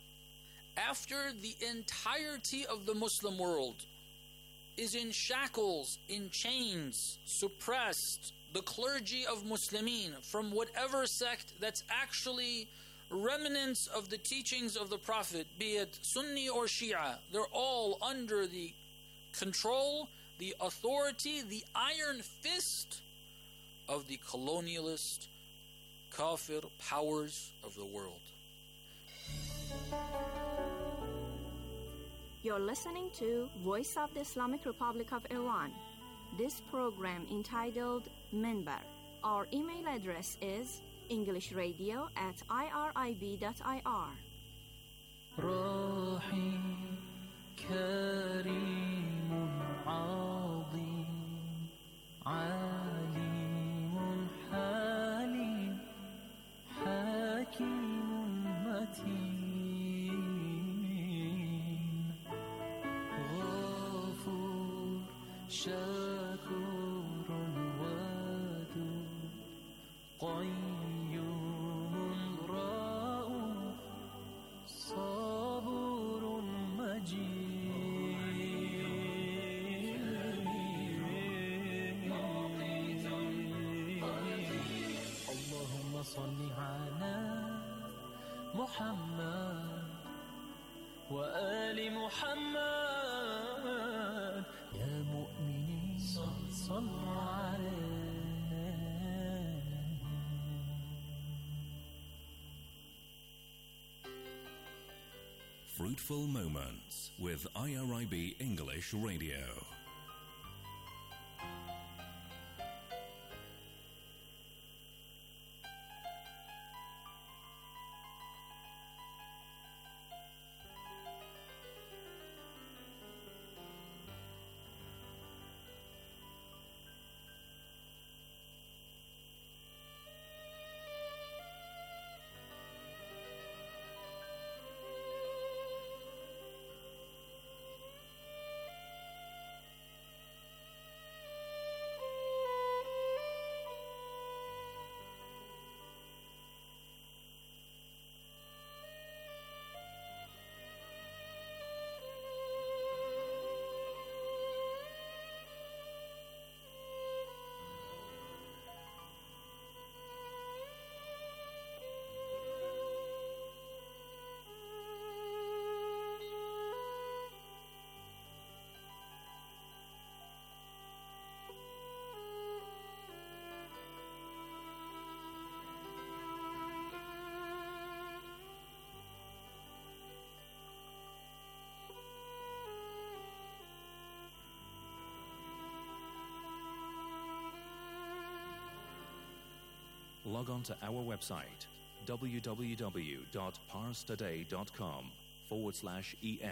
after the entirety of the Muslim world is in shackles, in chains, suppressed, the clergy of Muslimin from whatever sect that's actually remnants of the teachings of the Prophet, be it Sunni or Shia, they're all under the control, the authority, the iron fist of the colonialist, kafir powers of the world. You're listening to Voice of the Islamic Republic of Iran. This program entitled Minbar. Our email address is englishradio at irib dot I R. رحيم كريم عظيم عليم حليم حكيم متين غفور شكور ودود قيوم رؤوف صبور مجيد اللهم صل على محمد وآل محمد يا مؤمنين صلوا عليه Fruitful Moments with I R I B English Radio. Log on to our website, www.parstoday.com forward slash en.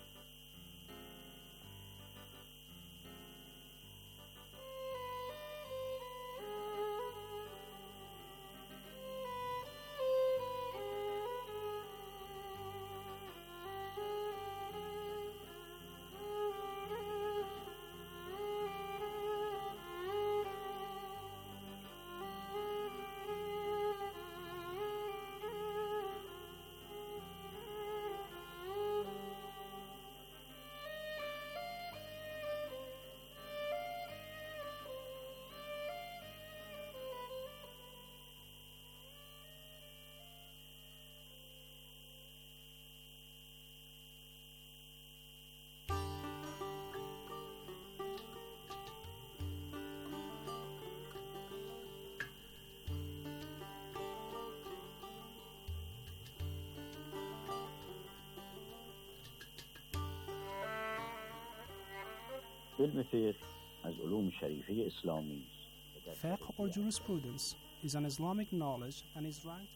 علم فقه از علوم شریفه اسلامی است. Fiqh or jurisprudence is an Islamic knowledge and is ranked.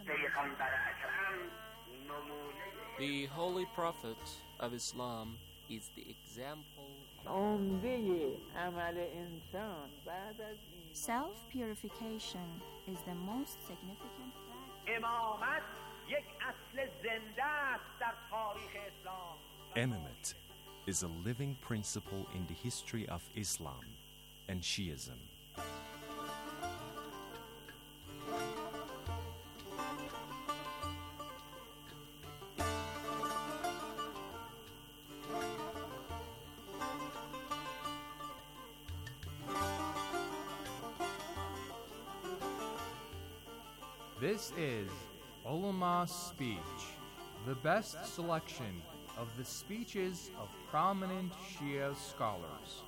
The Holy Prophet of Islam is the example. Self-purification is the most significant fact. Imamate is a living principle in the history of Islam and Shiism. This is Ulama Speech, the best selection of the speeches of prominent Shia scholars.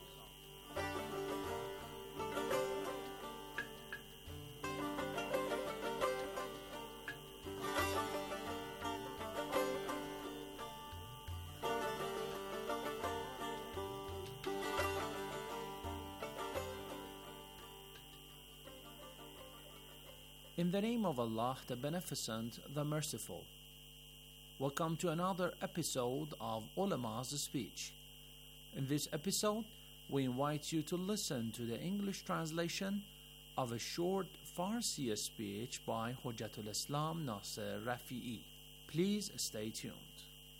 In the name of Allah, the Beneficent, the Merciful. Welcome to another episode of Ulama's Speech. In this episode, we invite you to listen to the English translation of a short Farsi speech by Hujjatul Islam Nasser Rafi'i. Please stay tuned.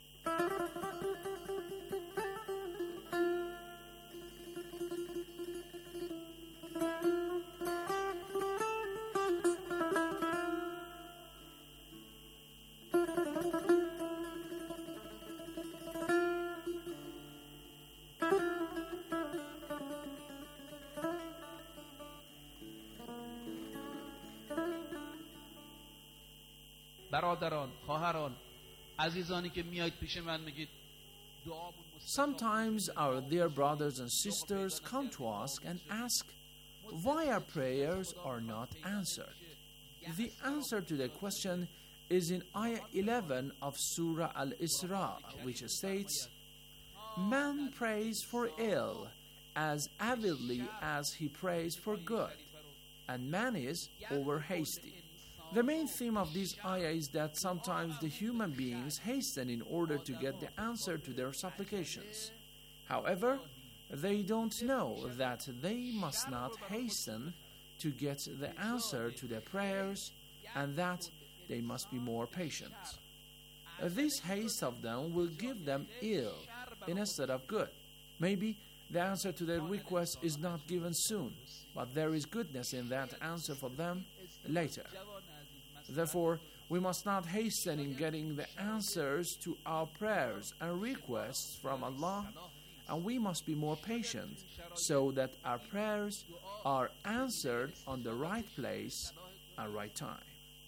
برادران، خواهران، عزیزانی که میایید پیش من میگید دعامون Sometimes our dear brothers and sisters come to us and ask why our prayers are not answered. The answer to the question is in Ayah eleven of Surah Al-Isra, which states, "Man prays for ill as avidly as he prays for good, and man is over hasty." The main theme of this ayah is that sometimes the human beings hasten in order to get the answer to their supplications. However, they don't know that they must not hasten to get the answer to their prayers, and that they must be more patient. This haste of them will give them ill instead of good. Maybe the answer to their request is not given soon, but there is goodness in that answer for them later. Therefore, we must not hasten in getting the answers to our prayers and requests from Allah, and we must be more patient so that our prayers are answered on the right place and right time.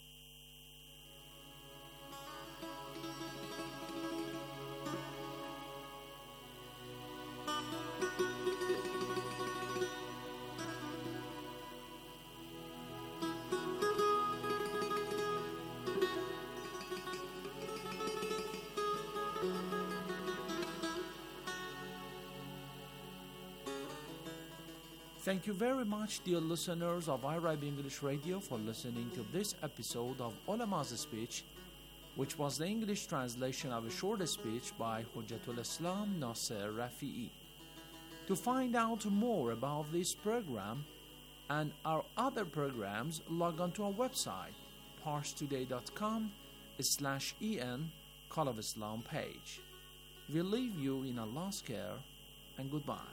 Thank you very much, dear listeners of I R I B English Radio, for listening to this episode of Ulama's Speech, which was the English translation of a short speech by Hujjatul Islam Nasser Rafi'i. To find out more about this program and our other programs, log on to our website, parstoday.com slash en Call of Islam page. We leave you in Allah's care, and goodbye.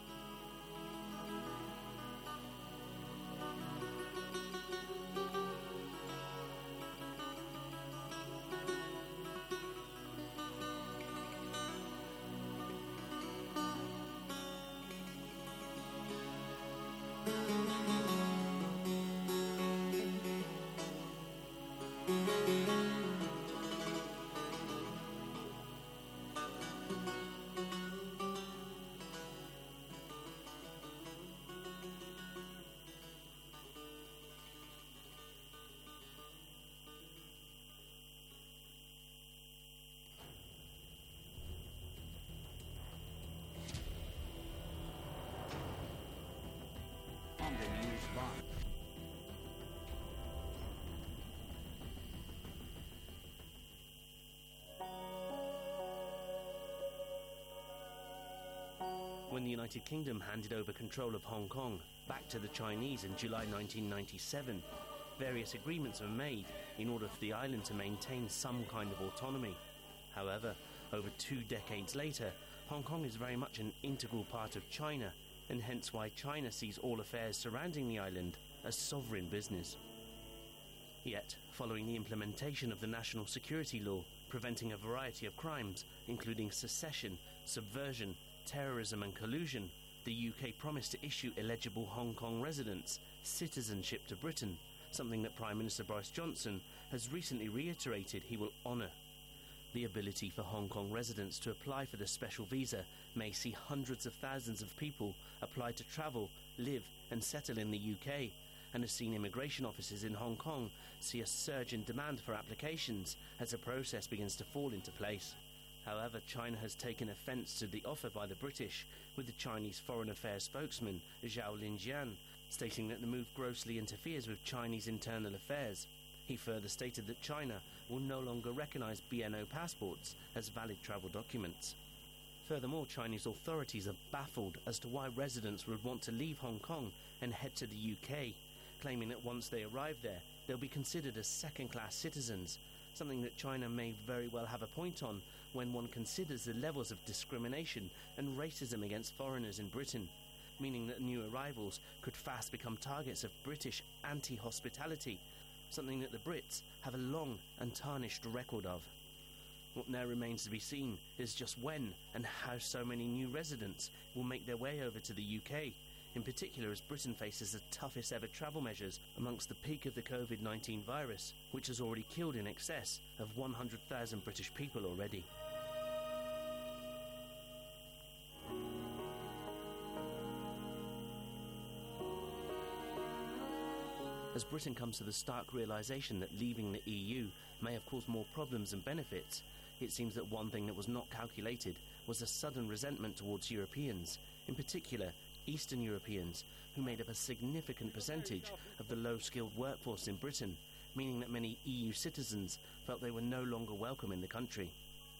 When the United Kingdom handed over control of Hong Kong back to the Chinese in July nineteen ninety-seven, various agreements were made in order for the island to maintain some kind of autonomy. However, over two decades later, Hong Kong is very much an integral part of China, and hence why China sees all affairs surrounding the island as sovereign business. Yet, following the implementation of the National Security Law, preventing a variety of crimes, including secession, subversion, terrorism and collusion, the U K promised to issue eligible Hong Kong residents citizenship to Britain, something that Prime Minister Boris Johnson has recently reiterated he will honour. The ability for Hong Kong residents to apply for the special visa may see hundreds of thousands of people apply to travel, live and settle in the U K, and has seen immigration offices in Hong Kong see a surge in demand for applications as the process begins to fall into place. However, China has taken offence to the offer by the British, with the Chinese Foreign Affairs spokesman Zhao Linjian stating that the move grossly interferes with Chinese internal affairs. He further stated that China will no longer recognise B N O passports as valid travel documents. Furthermore, Chinese authorities are baffled as to why residents would want to leave Hong Kong and head to the U K, claiming that once they arrive there, they'll be considered as second-class citizens, something that China may very well have a point on when one considers the levels of discrimination and racism against foreigners in Britain, meaning that new arrivals could fast become targets of British anti-hospitality, something that the Brits have a long and tarnished record of. What now remains to be seen is just when and how so many new residents will make their way over to the U K, in particular as Britain faces the toughest ever travel measures amongst the peak of the COVID nineteen virus, which has already killed in excess of one hundred thousand British people already. As Britain comes to the stark realisation that leaving the E U may have caused more problems than benefits, it seems that one thing that was not calculated was a sudden resentment towards Europeans, in particular Eastern Europeans, who made up a significant percentage of the low-skilled workforce in Britain, meaning that many E U citizens felt they were no longer welcome in the country.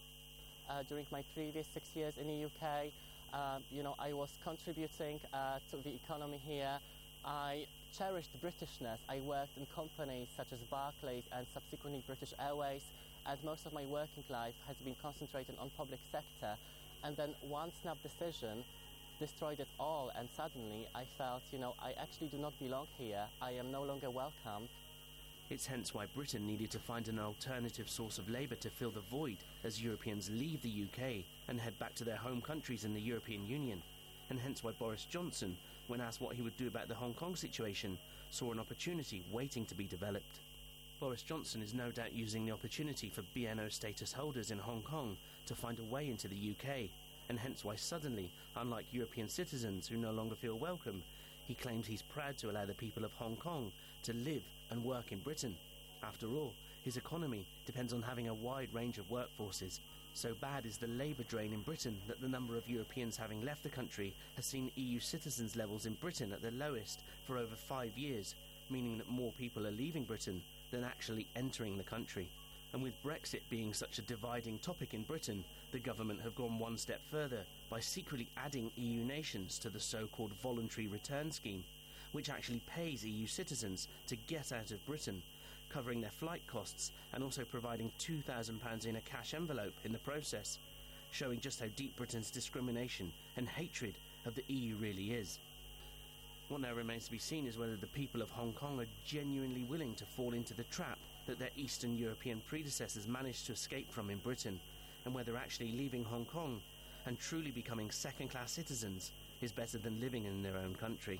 Uh, during my previous six years in the U K, uh, you know, I was contributing uh, to the economy here. I cherished Britishness. I worked in companies such as Barclays and subsequently British Airways, and most of my working life has been concentrated on public sector. And then one snap decision destroyed it all, and suddenly I felt, you know, I actually do not belong here. I am no longer welcome. It's hence why Britain needed to find an alternative source of labour to fill the void as Europeans leave the U K and head back to their home countries in the European Union. And hence why Boris Johnson, when asked what he would do about the Hong Kong situation, saw an opportunity waiting to be developed. Boris Johnson is no doubt using the opportunity for B N O status holders in Hong Kong to find a way into the U K, and hence why suddenly, unlike European citizens who no longer feel welcome, he claims he's proud to allow the people of Hong Kong to live and work in Britain. After all, his economy depends on having a wide range of workforces. So bad is the labour drain in Britain that the number of Europeans having left the country has seen E U citizens levels in Britain at their lowest for over five years, meaning that more people are leaving Britain than actually entering the country. And with Brexit being such a dividing topic in Britain, the government have gone one step further by secretly adding E U nations to the so-called voluntary return scheme, which actually pays E U citizens to get out of Britain, covering their flight costs and also providing two thousand pounds in a cash envelope in the process, showing just how deep Britain's discrimination and hatred of the E U really is. What now remains to be seen is whether the people of Hong Kong are genuinely willing to fall into the trap that their Eastern European predecessors managed to escape from in Britain, and whether actually leaving Hong Kong and truly becoming second-class citizens is better than living in their own country.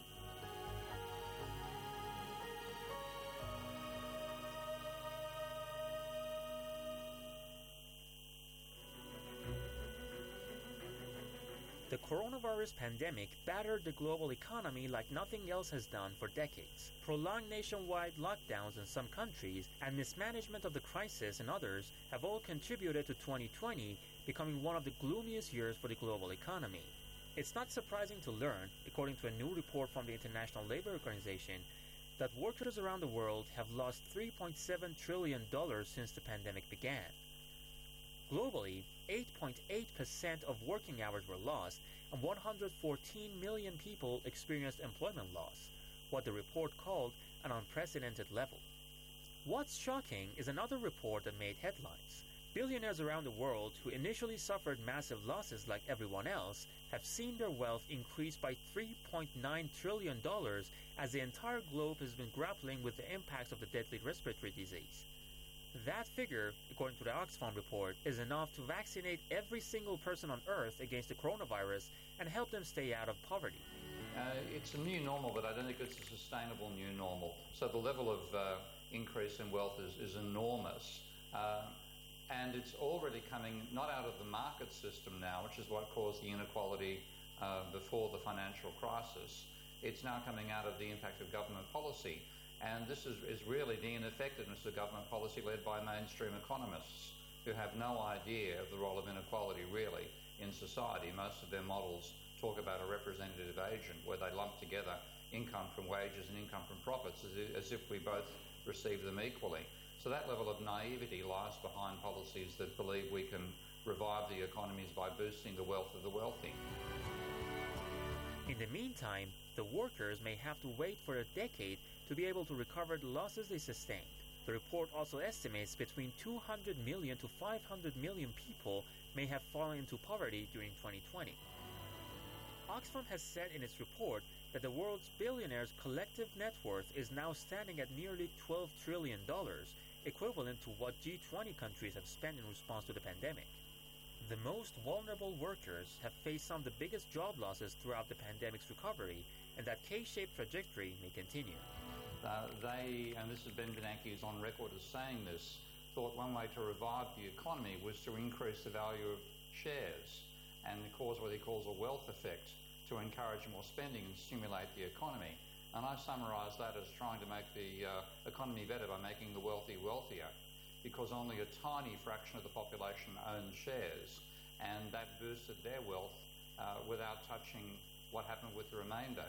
The coronavirus pandemic battered the global economy like nothing else has done for decades. Prolonged nationwide lockdowns in some countries and mismanagement of the crisis in others have all contributed to twenty twenty becoming one of the gloomiest years for the global economy. It's not surprising to learn, according to a new report from the International Labour Organization, that workers around the world have lost three point seven trillion dollars since the pandemic began. Globally, eight point eight percent of working hours were lost, and one hundred fourteen million people experienced employment loss, what the report called an unprecedented level. What's shocking is another report that made headlines. Billionaires around the world who initially suffered massive losses like everyone else have seen their wealth increase by three point nine trillion dollars as the entire globe has been grappling with the impacts of the deadly respiratory disease. That figure, according to the Oxfam report, is enough to vaccinate every single person on Earth against the coronavirus and help them stay out of poverty. Uh, it's a new normal, but I don't think it's a sustainable new normal. So the level of uh, increase in wealth is, is enormous. Uh, and it's already coming not out of the market system now, which is what caused the inequality uh, before the financial crisis. It's now coming out of the impact of government policy. And this is, is really the ineffectiveness of government policy led by mainstream economists who have no idea of the role of inequality really in society. Most of their models talk about a representative agent where they lump together income from wages and income from profits as if, as if we both receive them equally. So that level of naivety lies behind policies that believe we can revive the economies by boosting the wealth of the wealthy. In the meantime, the workers may have to wait for a decade to be able to recover the losses they sustained. The report also estimates between two hundred million to five hundred million people may have fallen into poverty during twenty twenty. Oxfam has said in its report that the world's billionaires' collective net worth is now standing at nearly twelve trillion dollars, equivalent to what G twenty countries have spent in response to the pandemic. The most vulnerable workers have faced some of the biggest job losses throughout the pandemic's recovery, and that K-shaped trajectory may continue. Uh, they, and this is Ben Bernanke is on record as saying this, thought one way to revive the economy was to increase the value of shares and cause what he calls a wealth effect to encourage more spending and stimulate the economy. And I summarise that as trying to make the uh, economy better by making the wealthy wealthier, because only a tiny fraction of the population owned shares, and that boosted their wealth uh, without touching what happened with the remainder.